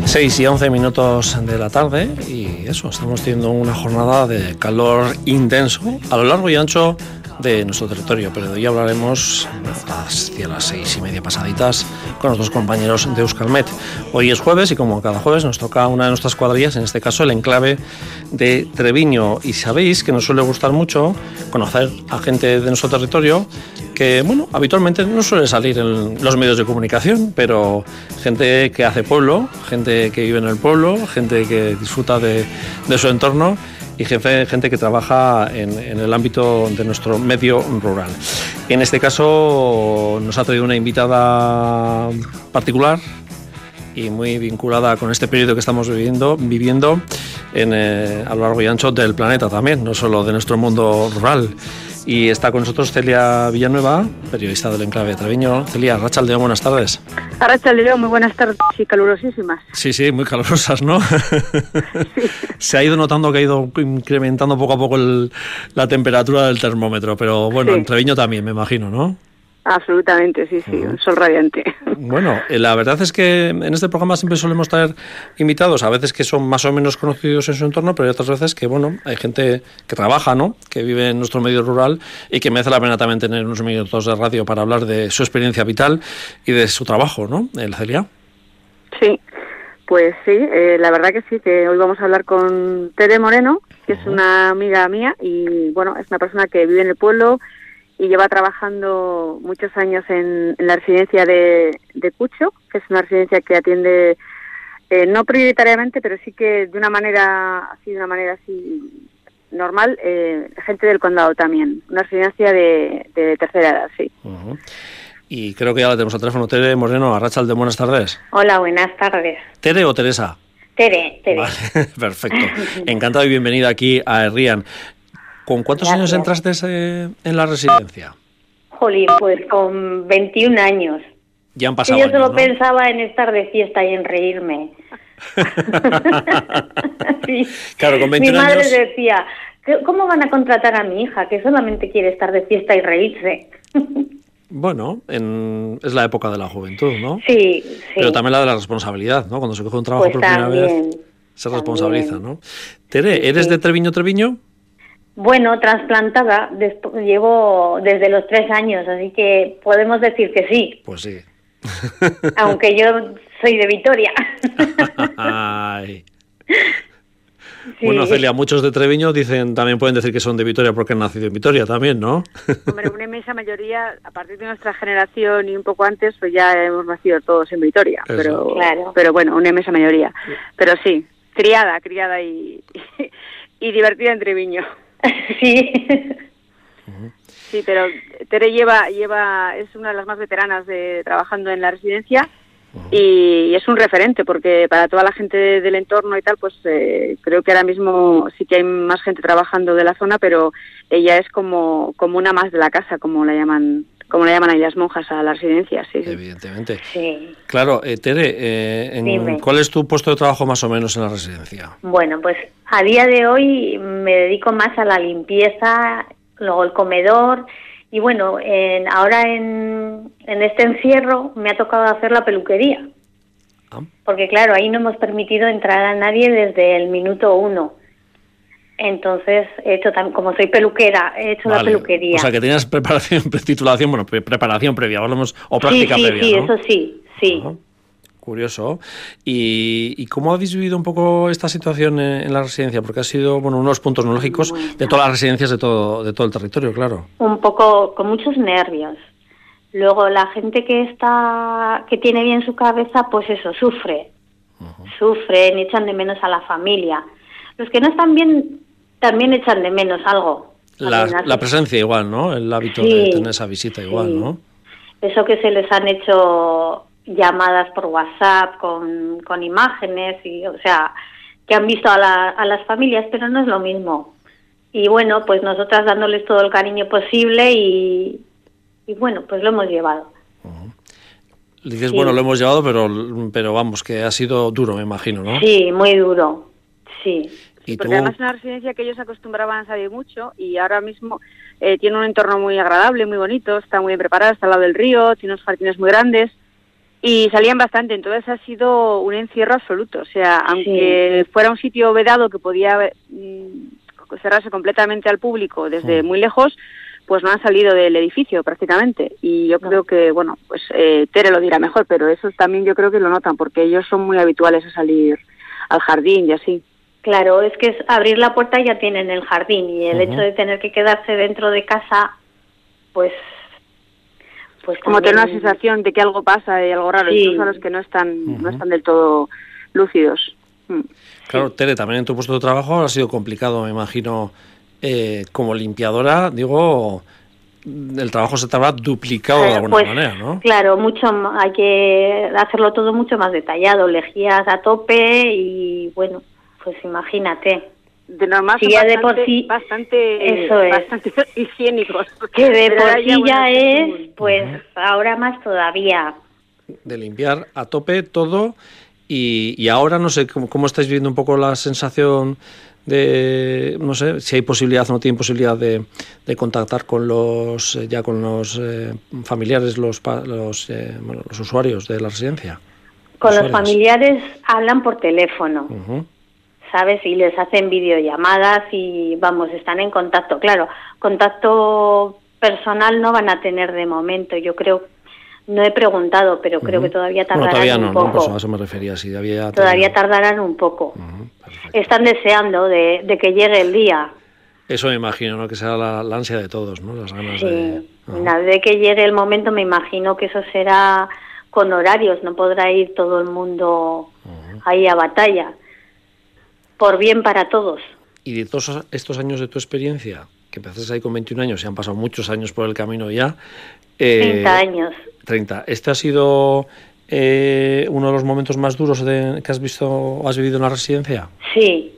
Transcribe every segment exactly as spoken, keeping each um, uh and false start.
seis y once minutos de la tarde y eso, estamos teniendo una jornada de calor intenso a lo largo y ancho de nuestro territorio, pero de hoy hablaremos hacia las seis y media pasaditas con los dos compañeros de Euskalmet. Hoy es jueves y como cada jueves nos toca una de nuestras cuadrillas, en este caso el enclave de Treviño, y sabéis que nos suele gustar mucho conocer a gente de nuestro territorio que, bueno, habitualmente no suele salir en los medios de comunicación, pero gente que hace pueblo, gente que vive en el pueblo, gente que disfruta de, de su entorno y jefe, gente que trabaja en, en el ámbito de nuestro medio rural. En este caso nos ha traído una invitada particular y muy vinculada con este periodo que estamos viviendo, viviendo en, eh, a lo largo y ancho del planeta también, no solo de nuestro mundo rural. Y está con nosotros Celia Villanueva, periodista del enclave de Treviño. Celia, Arratsaldeon, buenas tardes. Arratsaldeon, muy buenas tardes y calurosísimas. Sí, sí, muy calurosas, ¿no? Sí. Se ha ido notando que ha ido incrementando poco a poco el, la temperatura del termómetro, pero bueno, sí. En Treviño también, me imagino, ¿no? Absolutamente, sí, sí, un sol radiante. Bueno, la verdad es que en este programa siempre solemos traer invitados, a veces que son más o menos conocidos en su entorno, pero hay otras veces que, bueno, hay gente que trabaja, ¿no?, que vive en nuestro medio rural y que merece la pena también tener unos minutos de radio para hablar de su experiencia vital y de su trabajo, ¿no?, el Celia. Sí, pues sí, eh, la verdad que sí, que hoy vamos a hablar con Tere Moreno, que uh-huh. es una amiga mía y, bueno, es una persona que vive en el pueblo y lleva trabajando muchos años en, en la residencia de, de Cucho, que es una residencia que atiende, eh, no prioritariamente, pero sí que de una manera así, de una manera así normal, eh, gente del condado también. Una residencia de, de tercera edad, sí. Uh-huh. Y creo que ya la tenemos al teléfono. Tere Moreno, Arratsaldeon, buenas tardes. Hola, buenas tardes. ¿Tere o Teresa? Tere, Tere. Vale, perfecto. Encantado y bienvenida aquí a Herrian. ¿Con cuántos Gracias. años entraste eh, en la residencia? Jolín, pues con veintiún años. Ya han pasado y yo años, solo ¿no? pensaba en estar de fiesta y en reírme. Sí. Claro, con veintiún mi madre años... decía, ¿cómo van a contratar a mi hija que solamente quiere estar de fiesta y reírse? Bueno, en, es la época de la juventud, ¿no? Sí, sí. Pero también la de la responsabilidad, ¿no? Cuando se coge un trabajo pues por primera también, vez, se responsabiliza, también. ¿no? Tere, ¿eres sí. de Treviño, Treviño? Bueno, trasplantada, desp- llevo desde los tres años, así que podemos decir que sí. Pues sí. Aunque yo soy de Vitoria. Ay. Sí. Bueno, Celia, muchos de Treviño dicen, también pueden decir que son de Vitoria porque han nacido en Vitoria también, ¿no? Hombre, una inmensa mayoría, a partir de nuestra generación y un poco antes, pues ya hemos nacido todos en Vitoria. Eso. Pero, claro. pero bueno, una inmensa mayoría. Pero sí, criada, criada y, y, y divertida en Treviño. Sí. Sí, pero Tere lleva, lleva, es una de las más veteranas de trabajando en la residencia uh-huh. y, y es un referente porque para toda la gente de, del entorno y tal, pues eh, creo que ahora mismo sí que hay más gente trabajando de la zona, pero ella es como, como una más de la casa, como la llaman, como la llaman ahí las monjas a la residencia, sí. Evidentemente. Sí. Claro, eh, Tere, eh, en, ¿cuál es tu puesto de trabajo más o menos en la residencia? Bueno, pues a día de hoy me dedico más a la limpieza, luego el comedor y bueno, en, ahora en, en este encierro me ha tocado hacer la peluquería. Ah. Porque claro, ahí no hemos permitido entrar a nadie desde el minuto uno. Entonces, he hecho tam- como soy peluquera, he hecho vale. la peluquería. O sea, que tenías preparación, titulación, bueno, pre- preparación previa, hablamos, o práctica sí, sí, previa, sí, ¿no? eso sí, sí. Ajá. Curioso. ¿Y, ¿Y cómo habéis vivido un poco esta situación en, en la residencia? Porque ha sido, bueno, unos puntos neurálgicos bueno. de todas las residencias de todo, de todo el territorio, claro. Un poco, con muchos nervios. Luego, la gente que está, que tiene bien su cabeza, pues eso, sufre. Uh-huh. Sufren, echan de menos a la familia. Los que no están bien, también echan de menos algo. La, la presencia igual, ¿no? El hábito sí, de tener esa visita igual, sí. ¿no? Eso que se les han hecho llamadas por WhatsApp con, con imágenes, y o sea, que han visto a, la, a las familias, pero no es lo mismo. Y bueno, pues nosotras dándoles todo el cariño posible y, y bueno, pues lo hemos llevado. Uh-huh. Dices, sí. bueno, lo hemos llevado, pero, pero vamos, que ha sido duro, me imagino, ¿no? Sí, muy duro, sí. Sí, porque además es una residencia que ellos acostumbraban a salir mucho y ahora mismo eh, tiene un entorno muy agradable, muy bonito, está muy bien preparada, está al lado del río, tiene unos jardines muy grandes y salían bastante, entonces ha sido un encierro absoluto, o sea, aunque sí. fuera un sitio vedado que podía mm, cerrarse completamente al público desde sí. muy lejos, pues no han salido del edificio prácticamente, y yo no. creo que, bueno, pues eh, Tere lo dirá mejor, pero eso también yo creo que lo notan, porque ellos son muy habituales a salir al jardín y así. Claro, es que es abrir la puerta y ya tienen el jardín, y el uh-huh. hecho de tener que quedarse dentro de casa, pues... pues como tener una sensación de que algo pasa y algo raro, sí. incluso a los que no están, uh-huh. no están del todo lúcidos. Mm. Claro, sí. Tere, también en tu puesto de trabajo ha sido complicado, me imagino, eh, como limpiadora, digo... el trabajo se te habrá duplicado de alguna pues, manera, ¿no? Claro, mucho, hay que hacerlo todo mucho más detallado, lejías a tope y bueno, pues imagínate. De normal si son ya bastante, de por sí, bastante, eso es. bastante higiénicos. Que de por sí ya, bueno, es, pues uh-huh. ahora más todavía. De limpiar a tope todo y, y ahora no sé cómo, cómo estáis viviendo un poco la sensación de, no sé, si hay posibilidad o no tiene posibilidad de, de contactar con los ya con los eh, familiares, los los, eh, bueno, los usuarios de la residencia. Con los familiares hablan por teléfono, uh-huh. ¿sabes? Y les hacen videollamadas y, vamos, están en contacto. Claro, contacto personal no van a tener de momento, yo creo. No he preguntado, pero creo uh-huh. que todavía tardarán bueno, todavía no, un poco. No, a eso me refería, si todavía, todavía tardarán un poco. Uh-huh. Están deseando de, de que llegue el día. Eso me imagino, ¿no? Que será la, la ansia de todos, ¿no? Las ganas sí. de... Uh-huh. Una vez que llegue el momento, me imagino que eso será con horarios, no podrá ir todo el mundo uh-huh. ahí a batalla. Por bien para todos. Y de todos estos años de tu experiencia, que empezaste ahí con veintiún años, y han pasado muchos años por el camino ya... Eh, treinta años. treinta. ¿Este ha sido eh, uno de los momentos más duros de, que has visto o has vivido en la residencia? Sí,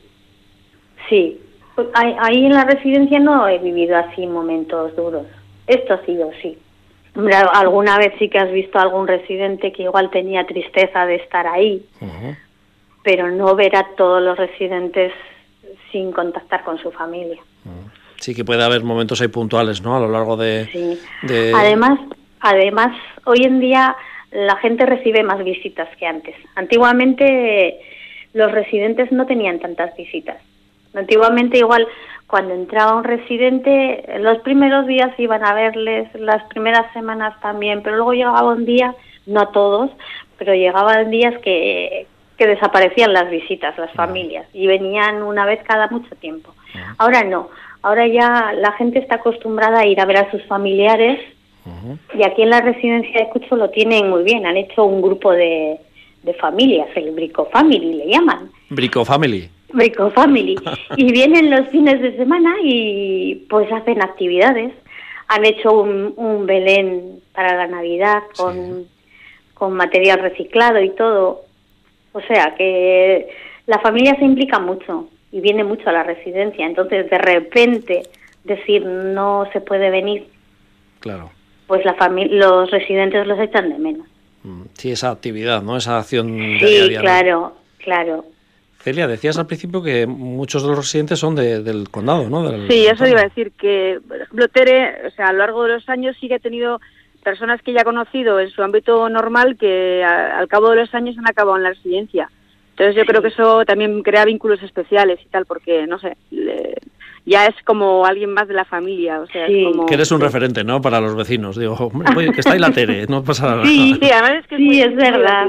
sí. Ahí en la residencia no he vivido así momentos duros. Esto ha sido, sí. Hombre, alguna vez sí que has visto a algún residente que igual tenía tristeza de estar ahí, uh-huh. pero no ver a todos los residentes sin contactar con su familia. Uh-huh. Sí que puede haber momentos ahí puntuales, ¿no? A lo largo de... Sí. de... Además, además, hoy en día la gente recibe más visitas que antes. Antiguamente los residentes no tenían tantas visitas. Antiguamente igual cuando entraba un residente, los primeros días iban a verles, las primeras semanas también, pero luego llegaba un día, no a todos, pero llegaban días que, que desaparecían las visitas, las familias, y venían una vez cada mucho tiempo. Ahora no. Ahora ya la gente está acostumbrada a ir a ver a sus familiares uh-huh. y aquí en la residencia de Cucho lo tienen muy bien. Han hecho un grupo de, de familias, el Brico Family le llaman. Brico Family. Brico Family. Y vienen los fines de semana y pues hacen actividades. Han hecho un, un Belén para la Navidad con, sí. con material reciclado y todo. O sea que la familia se implica mucho. Y viene mucho a la residencia, entonces de repente decir no se puede venir, claro, pues la familia, los residentes los echan de menos. Sí, esa actividad, ¿no? Esa acción sí, diaria. Sí, claro, ¿no? claro. Celia, decías al principio que muchos de los residentes son de, del condado, ¿no? Del, sí, del eso iba a decir, que por ejemplo Tere, o sea, a lo largo de los años sí que ha tenido personas que ella ha conocido en su ámbito normal que a, al cabo de los años han acabado en la residencia. Entonces yo sí. creo que eso también crea vínculos especiales y tal, porque, no sé, le, ya es como alguien más de la familia, o sea, sí. es como... Que eres un sí. referente, ¿no?, para los vecinos. Digo, oye, que está ahí la Tere, no pasa nada. Sí, sí, además es que es sí, muy, es verdad.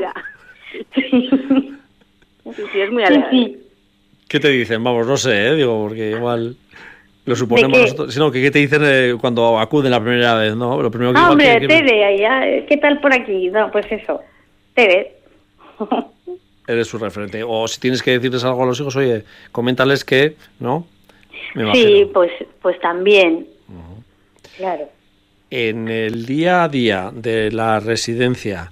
Sí. sí, sí, es muy alegre. Sí, sí. ¿Qué te dicen? Vamos, no sé, ¿eh? Digo, porque igual... Lo suponemos nosotros, sino que ¿qué te dicen eh, cuando acuden la primera vez, no? Lo primero que ah, hombre, que... Tere, allá, ¿qué tal por aquí? No, pues eso, Tere. Eres su referente. O si tienes que decirles algo a los hijos, oye, coméntales que, ¿no? Me sí, pues, pues también. Uh-huh. Claro. En el día a día de la residencia,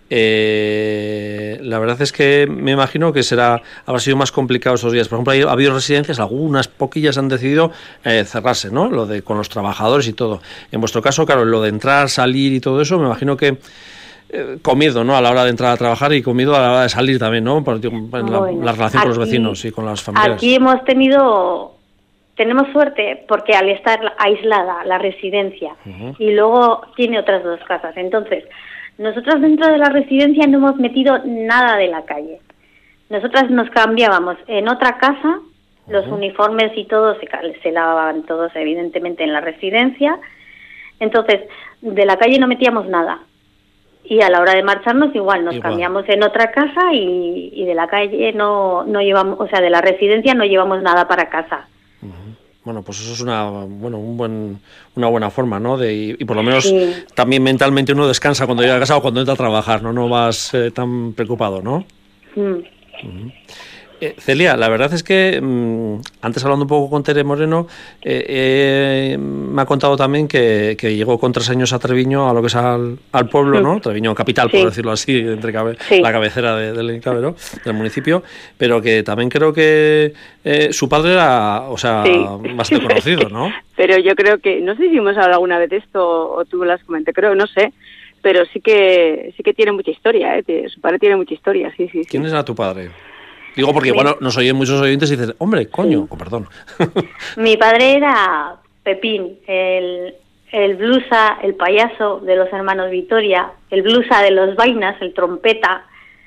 eh, la verdad es que me imagino que será habrá sido más complicado esos días. Por ejemplo, ha habido residencias, algunas poquillas han decidido eh, cerrarse, ¿no? Lo de con los trabajadores y todo. En vuestro caso, claro, lo de entrar, salir y todo eso, me imagino que con miedo, ¿no?, a la hora de entrar a trabajar y con miedo a la hora de salir también, ¿no?, por, en la, bueno, la relación aquí, con los vecinos y con las familias. Aquí hemos tenido, tenemos suerte porque al estar aislada la residencia uh-huh. y luego tiene otras dos casas, entonces Nosotros dentro de la residencia no hemos metido nada de la calle. Nosotras nos cambiábamos en otra casa, uh-huh. los uniformes y todo se, se lavaban todos evidentemente en la residencia. Entonces, de la calle no metíamos nada. Y a la hora de marcharnos igual, nos igual. cambiamos en otra casa y, y de la calle no, no llevamos, o sea, de la residencia no llevamos nada para casa. Uh-huh. Bueno, pues eso es una bueno un buen una buena forma, ¿no? De y, y por lo menos sí. también mentalmente uno descansa cuando llega a casa o cuando entra a trabajar, ¿no? No vas eh, tan preocupado, ¿no? Mm. Uh-huh. Eh, Celia, la verdad es que mmm, antes hablando un poco con Tere Moreno, eh, eh, me ha contado también que, que llegó con tres años a Treviño, a lo que es al, al pueblo, ¿no? Treviño capital, sí. por decirlo así, entre cabe, sí. la cabecera de, del enclave, ¿no? del municipio, pero que también creo que eh, su padre era, o sea, sí. bastante conocido, ¿no? Pero yo creo que, no sé si hemos hablado alguna vez de esto o tú las comenté, creo, no sé, pero sí que sí que tiene mucha historia, ¿eh? Su padre tiene mucha historia, sí, sí. sí. ¿Quién era tu padre? Digo porque igual bueno, nos oyen muchos oyentes y dicen, hombre, coño, sí. oh, perdón. Mi padre era Pepín, el, el blusa, el payaso de los hermanos Vitoria, el blusa de los vainas, el trompeta,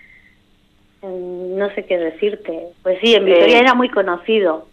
no sé qué decirte. Pues sí, en Vitoria eh, era muy conocido.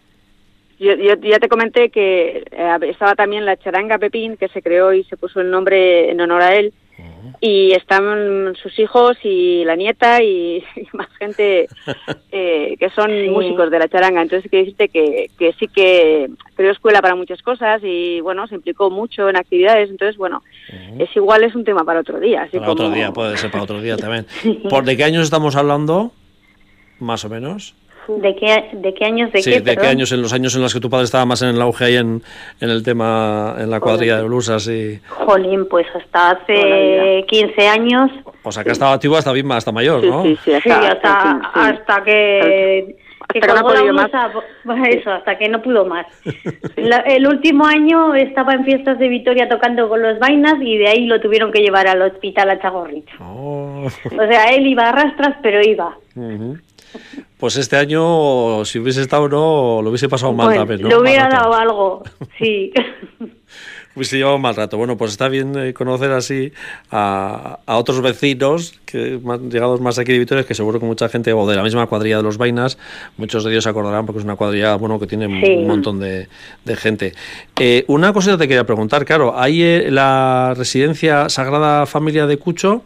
Yo, yo ya te comenté que eh, estaba también la charanga Pepín, que se creó y se puso el nombre en honor a él. Y están sus hijos y la nieta y, y más gente eh, que son sí. músicos de la charanga. Entonces quiero decirte que, que sí que creó escuela para muchas cosas y bueno, se implicó mucho en actividades. Entonces bueno, uh-huh. es igual, es un tema para otro día. Así para como... otro día, puede ser para otro día también. ¿Por de qué años estamos hablando? Más o menos. ¿De qué, de qué años? ¿De sí, qué, de perdón? qué años, en los años en los que tu padre estaba más en el auge ahí en, en el tema, en la cuadrilla de blusas y... Jolín, pues hasta hace quince años. O sea, que ha estado activo hasta bien, hasta mayor, sí, ¿no? Sí, sí, hasta, sí, hasta, hasta, hasta que... Que hasta que no pudo más. Eso, hasta que no pudo más. La, el último año estaba en fiestas de Vitoria tocando con los vainas y de ahí lo tuvieron que llevar al hospital a Chagorricho. Oh. O sea, él iba a rastras, pero iba. Uh-huh. Pues este año, si hubiese estado no, lo hubiese pasado mal pues, también, ¿no? Le hubiera dado algo, sí. Hubiese llevado un mal rato. Bueno, pues está bien eh, conocer así a, a otros vecinos que más, llegados más aquí de Vitoria, que seguro que mucha gente, o de la misma cuadrilla de los Vainas, muchos de ellos se acordarán porque es una cuadrilla, bueno, que tiene sí. un montón de, de gente. Eh, una cosita te quería preguntar, claro, hay eh, la residencia Sagrada Familia de Cucho,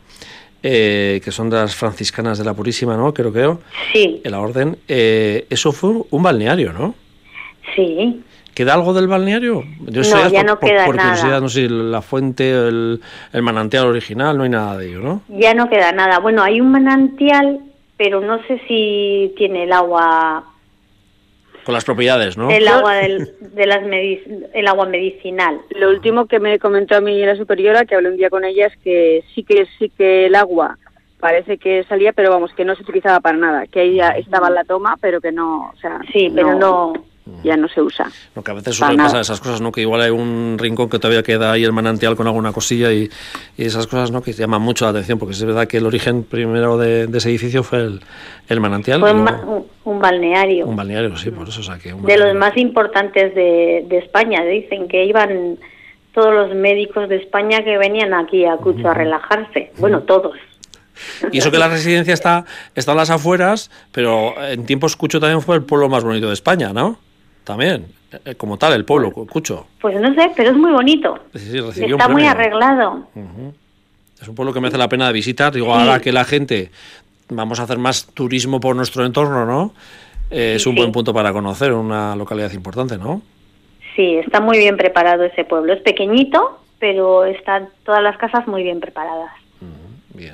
Eh, que son de las franciscanas de la Purísima, ¿no? Creo que sí. en la orden. Eh, eso fue un balneario, ¿no? Sí. ¿Queda algo del balneario? Yo no, sé, ya por, no queda por, por nada. curiosidad, no sé, la fuente, el, el manantial original, no hay nada de ello, ¿no? Ya no queda nada. Bueno, hay un manantial, pero no sé si tiene el agua... Con las propiedades, ¿no? El agua del, de las medic, el agua medicinal. Lo último que me comentó a mí la superiora, que hablé un día con ella, es que sí que sí que el agua parece que salía, pero vamos, que no se utilizaba para nada, que ahí ya estaba en la toma, pero que no, o sea, sí, pero no, ya no se usa. Lo que a veces suele pasar esas cosas, ¿no? Que igual hay un rincón que todavía queda ahí el manantial con alguna cosilla y, y esas cosas, ¿no? Que llaman mucho la atención, porque es verdad que el origen primero de, de ese edificio fue el, el manantial. Fue un, luego, un, un balneario. Un balneario, sí, por eso, o sea, que un de los más importantes de, de España. Dicen que iban todos los médicos de España que venían aquí a Cucho uh-huh. a relajarse. Uh-huh. Bueno, todos. Y eso que la residencia está, está en las afueras, pero en tiempos Cucho también fue el pueblo más bonito de España, ¿no? También, como tal, el pueblo, Cucho. Pues no sé, pero es muy bonito. Sí, sí, está muy arreglado. Uh-huh. Es un pueblo que merece la pena de visitar. Digo, sí. Ahora que la gente, vamos a hacer más turismo por nuestro entorno, ¿no? Eh, es un sí. buen punto para conocer, una localidad importante, ¿no? Sí, está muy bien preparado ese pueblo. Es pequeñito, pero están todas las casas muy bien preparadas. Uh-huh. Bien.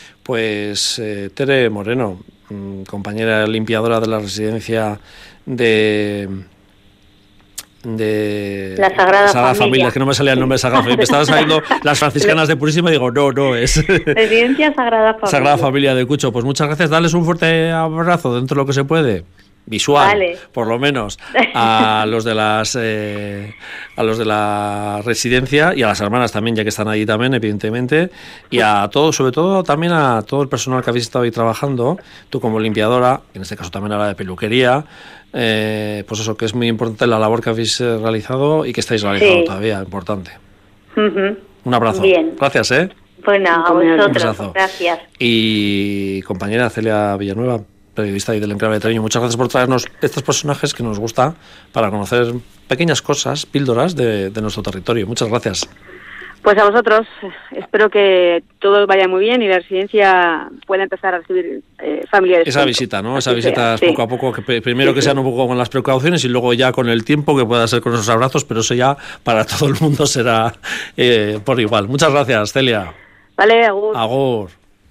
Pues eh, Tere Moreno, mmm, compañera limpiadora de la residencia de de la Sagrada, Sagrada Familia. Familia, que no me salía el nombre de Sagrada Familia, me estaban saliendo las franciscanas de Purísima y digo, no, no es Residencia Sagrada Familia. Sagrada Familia de Cucho. Pues muchas gracias, darles un fuerte abrazo dentro de lo que se puede, visual, vale. por lo menos, a los de las eh, a los de la residencia y a las hermanas también, ya que están allí también, evidentemente, y a todos, sobre todo también a todo el personal que habéis estado ahí trabajando, tú como limpiadora, en este caso también a la de peluquería, eh, pues eso, que es muy importante la labor que habéis realizado y que estáis realizando sí. todavía, importante. Uh-huh. Un abrazo. Bien. Gracias, ¿eh? Bueno, a vosotros, gracias. Y compañera Celia Villanueva, periodista y del Enclave de Treviño, muchas gracias por traernos estos personajes que nos gusta para conocer pequeñas cosas, píldoras de, de nuestro territorio. Muchas gracias. Pues a vosotros, espero que todo vaya muy bien y la residencia pueda empezar a recibir eh, familiares. Esa visita, ¿no? Esa Así visita sea, poco sí. a poco, que primero sí, que sí. sean un poco con las precauciones y luego ya con el tiempo que pueda ser con esos abrazos, pero eso ya para todo el mundo será eh, por igual. Muchas gracias, Celia. Vale, agur. Agur.